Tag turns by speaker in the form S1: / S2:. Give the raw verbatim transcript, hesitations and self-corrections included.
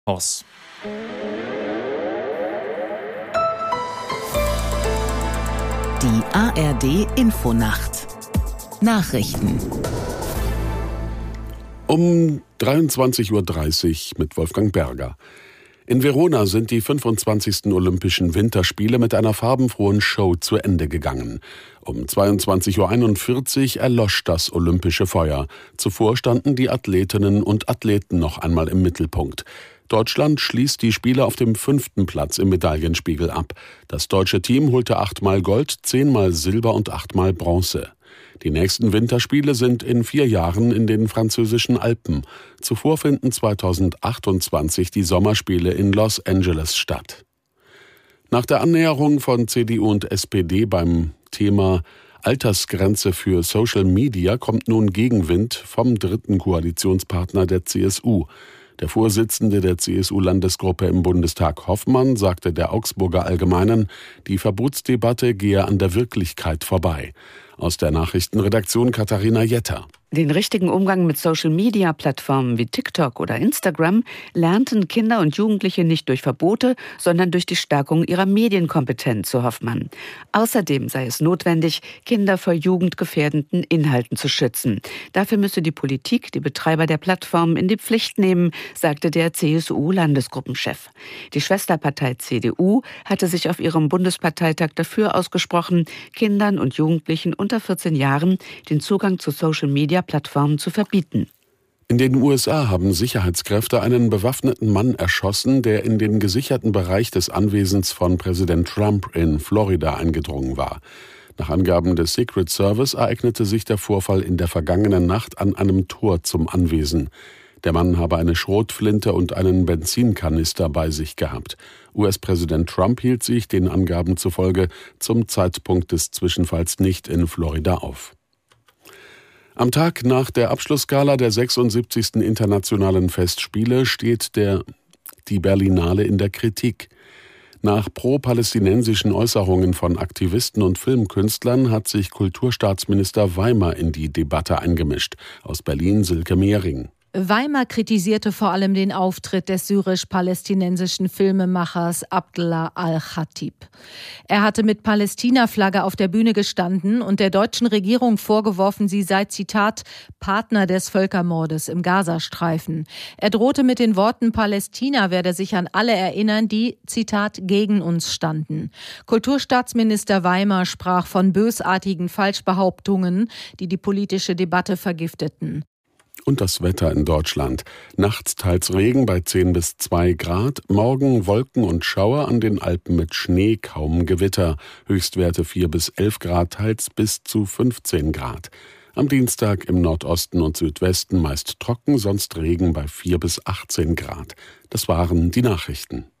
S1: Aus.
S2: Die A R D-Infonacht. Nachrichten.
S3: Um dreiundzwanzig Uhr dreißig mit Wolfgang Berger. In Verona sind die fünfundzwanzigsten Olympischen Winterspiele mit einer farbenfrohen Show zu Ende gegangen. Um zweiundzwanzig Uhr einundvierzig erlosch das olympische Feuer. Zuvor standen die Athletinnen und Athleten noch einmal im Mittelpunkt. Deutschland schließt die Spiele auf dem fünften Platz im Medaillenspiegel ab. Das deutsche Team holte achtmal Gold, zehnmal Silber und achtmal Bronze. Die nächsten Winterspiele sind in vier Jahren in den französischen Alpen. Zuvor finden zweitausendachtundzwanzig die Sommerspiele in Los Angeles statt. Nach der Annäherung von C D U und S P D beim Thema Altersgrenze für Social Media kommt nun Gegenwind vom dritten Koalitionspartner der C S U. Der Vorsitzende der C S U-Landesgruppe im Bundestag, Hoffmann, sagte der Augsburger Allgemeinen, die Verbotsdebatte gehe an der Wirklichkeit vorbei. Aus der Nachrichtenredaktion Katharina Jetter.
S4: Den richtigen Umgang mit Social-Media-Plattformen wie TikTok oder Instagram lernten Kinder und Jugendliche nicht durch Verbote, sondern durch die Stärkung ihrer Medienkompetenz, so Hoffmann. Außerdem sei es notwendig, Kinder vor jugendgefährdenden Inhalten zu schützen. Dafür müsse die Politik die Betreiber der Plattformen in die Pflicht nehmen, sagte der C S U-Landesgruppenchef. Die Schwesterpartei C D U hatte sich auf ihrem Bundesparteitag dafür ausgesprochen, Kindern und Jugendlichen unter vierzehn Jahren den Zugang zu Social-Media Plattformen zu verbieten.
S3: In den U S A haben Sicherheitskräfte einen bewaffneten Mann erschossen, der in den gesicherten Bereich des Anwesens von Präsident Trump in Florida eingedrungen war. Nach Angaben des Secret Service ereignete sich der Vorfall in der vergangenen Nacht an einem Tor zum Anwesen. Der Mann habe eine Schrotflinte und einen Benzinkanister bei sich gehabt. U S-Präsident Trump hielt sich, den Angaben zufolge, zum Zeitpunkt des Zwischenfalls nicht in Florida auf. Am Tag nach der Abschlussgala der sechsundsiebzigsten Internationalen Festspiele steht der, die Berlinale in der Kritik. Nach pro-palästinensischen Äußerungen von Aktivisten und Filmkünstlern hat sich Kulturstaatsminister Weimer in die Debatte eingemischt. Aus Berlin Silke Mehring.
S5: Weimer kritisierte vor allem den Auftritt des syrisch-palästinensischen Filmemachers Abdallah al-Khatib. Er hatte mit Palästina-Flagge auf der Bühne gestanden und der deutschen Regierung vorgeworfen, sie sei, Zitat, Partner des Völkermordes im Gazastreifen. Er drohte mit den Worten, Palästina werde sich an alle erinnern, die, Zitat, gegen uns standen. Kulturstaatsminister Weimer sprach von bösartigen Falschbehauptungen, die die politische Debatte vergifteten.
S3: Und das Wetter in Deutschland. Nachts teils Regen bei zehn bis zwei Grad, morgen Wolken und Schauer, an den Alpen mit Schnee, kaum Gewitter. Höchstwerte vier bis elf Grad, teils bis zu fünfzehn Grad. Am Dienstag im Nordosten und Südwesten meist trocken, sonst Regen bei vier bis achtzehn Grad. Das waren die Nachrichten.